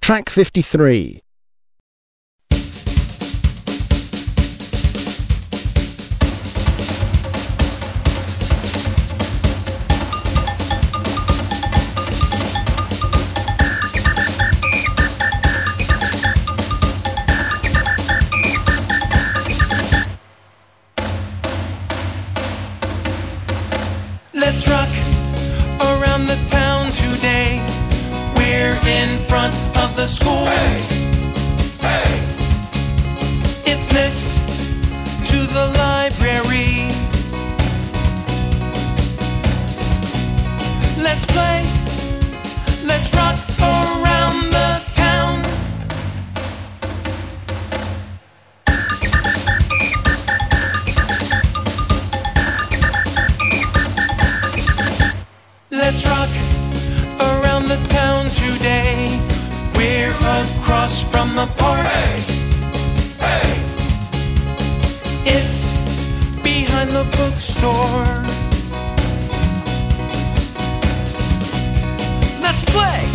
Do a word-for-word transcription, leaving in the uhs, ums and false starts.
Track fifty-three. Let's rock around the town today. We're in front of the school. Hey, hey. It's next to the library. Let's play. Let's rock around the town. Let's rock around the town today. We're across from the park. Hey, hey. It's behind the bookstore. Let's play.